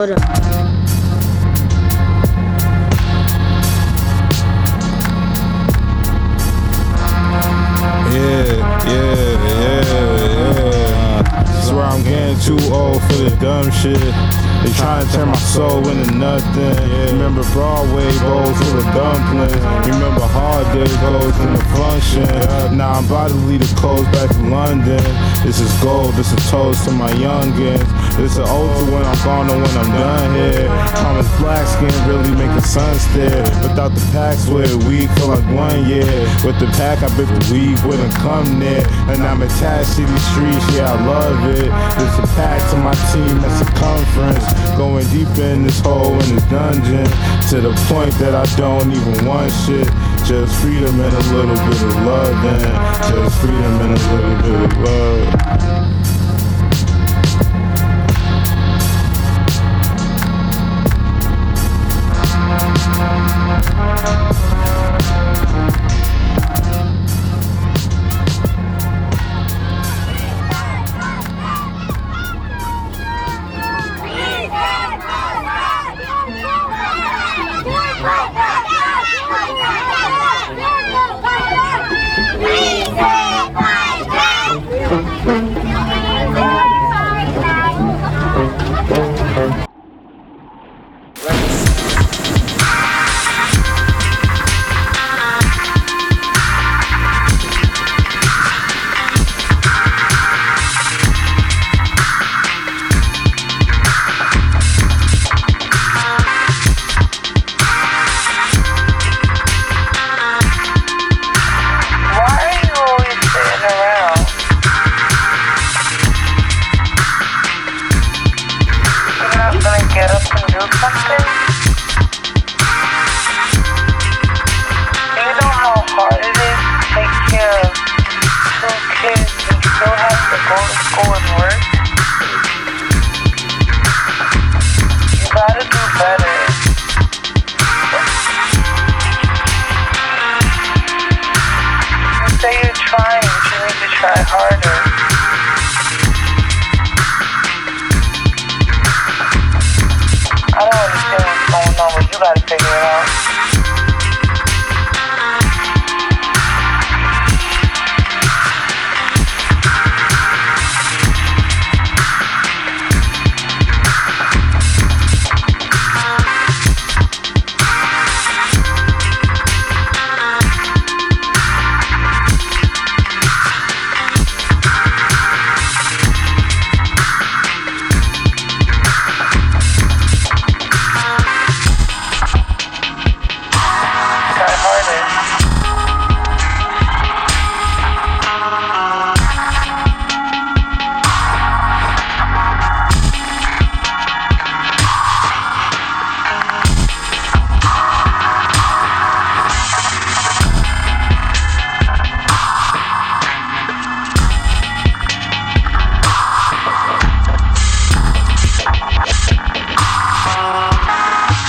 Hold up. Swear I'm getting too old for the dumb shit. They trying to turn my soul into nothing. Remember Broadway bowls full of dumplings. Remember hard day goes in the function. Now I'm about to leave the coast back to London. This is gold, this is toast to my youngins. This is ode to when I'm gone and when I'm done here. Thomas Black skin really make the sun stare. Without the packs with a week for like 1 year. With the pack I bet the week wouldn't come near. And I'm attached to these streets, yeah I love it. This a pack to my team, that's circumference. Going deep in this hole in this dungeon, to the point that I don't even want shit. Just freedom and a little bit of love, and just freedom and a little bit of love. Get up and do something? Do you know how hard it is to take care of 2 kids and still have to go to school and work? You gotta do better. You say you're trying, but you need to try harder. I don't understand what's going on, but you gotta figure it out.